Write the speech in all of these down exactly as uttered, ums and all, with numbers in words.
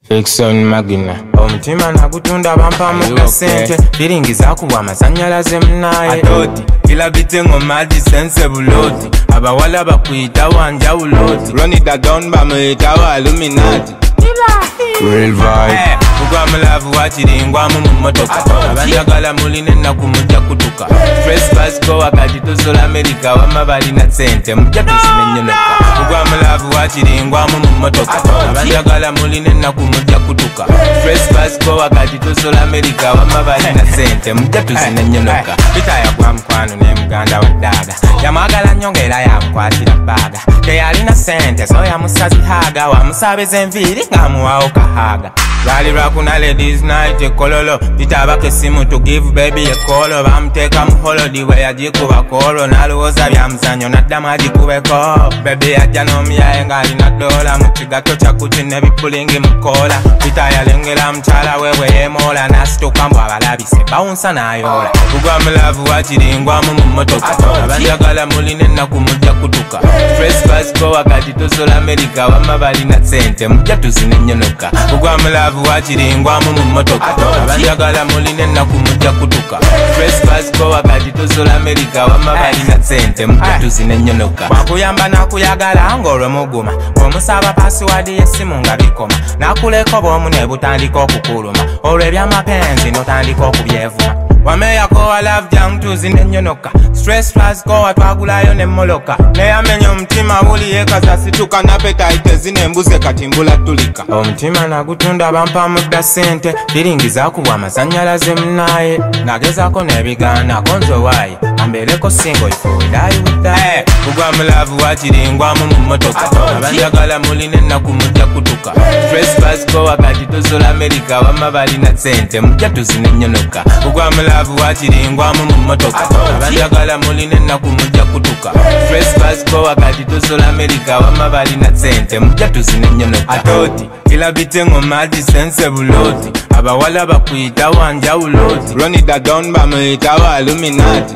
Exxon Magina omutima nagutunda bampamu da sente firingi zakuwa amasanyalaze munaye atoti kila bite ngomadi sense buloti abawala bakuyita wanjawuloti ronida down bamuyita wa Illuminati Real vibe Kugwa mulavu wachiringwamu mumotoka abanjagala muline naku mujja kutuka Fresh Basco wakati tusola Amerika wama balina sente mujja tusimenyonoka Kugwa mulavu wachiringwamu mumotoka abanjagala muline naku mujja kutuka Fresh Basco wakati tusola Amerika wama balina sente mujja tusimenyonoka Bitaya kwa mkwano ne muganda wadaga yamagala nyongera yamukwatira baga teyalina sente so yamusazi haga wamusabeze enviri ngamuwawo kahaga Rally Rakuna ladies night ekololo Pitabake simu to give baby a call Bamteka muholo diwe ya jiku bakolo Naluoza vya mzanyo na dama jiku weko Baby ya janomi ya engali na dola Mchigato chakuchi nebi pulingi mkola Pita ya lengela mchala wewe yemola Nasitu kambo abalabise baunsa na yola Kugwa mlavu wachiringwa mumotoka Abanjagala muline na kumuja kutuka Fresh Basco wakati tusola Amerika Wama bali na sente mja tusinenyonoka Kugwa mlavu wachiringwamu mumotoka abanjagala muline naku mujja kutuka Fresh Basco wakati tusola Amerika wama balina sente mujja tusinenyonoka wakuyamba nakuyagala ngolwe muguma omusaba password y'essimu nga bikoma nakuleko bwomu ne butandika okukuluma olwo ebyamapenzi notandika okubyevuma wameyako wa love jang tuzinenyonoka Stress Basco watwagulayo nemmoloka neyamenya omutima buli yekaza situka napetaite zinembuze katimbula tulika omutima nagutunda bampamu da sente firingi zakuwa amasanyalaze munaye nagezako nebigana konzo waye ambeleko singo ifuwidayi witaye kugwa mulavu wachiringwamu mumotoka abanjagala muline naku mujja kutuka Fresh Basco wakati tusola Amerika wama balina sente mujja tuzinenyonoka kugwa mulavu wachiringwamu mumotoka abanjagala muline naku mujja kutuka Fresh Basco wakati tusola Amerika wama balina sente mujja tuzinenyonoka atoti kila bite ngomadi sense buloti abawala bakuyita wanjawuloti ronida down bamuyita wa Illuminati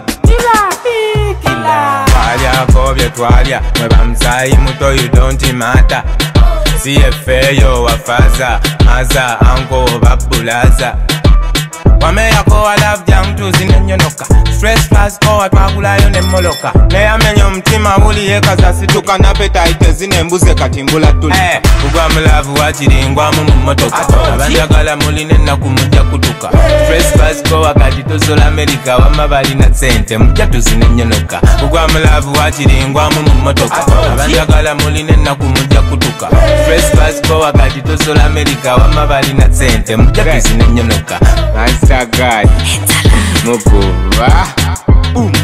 Twalya bye twalya mweba musayi muto you don't matter C F A yo wafaza maza anko babulaza wameyako wa love jang tuzinenyonoka Stress Basco watwagulayo nemmoloka neyamenya omutima buli yekaza situka napetaite zinembuze katimbula tuli hey, kugwa mulavu wachiringwamu mumotoka abanjagala muline naku mujja kutuka Fresh Basco wakati tusola Amerika wama balina sente mujja tuzinenyonoka kugwa mulavu wachiringwamu mumotoka abanjagala muline naku mujja kutuka Fresh Basco wakati tusola Amerika wama balina sente mujja tuzinenyonoka Nice guy Mukuba Um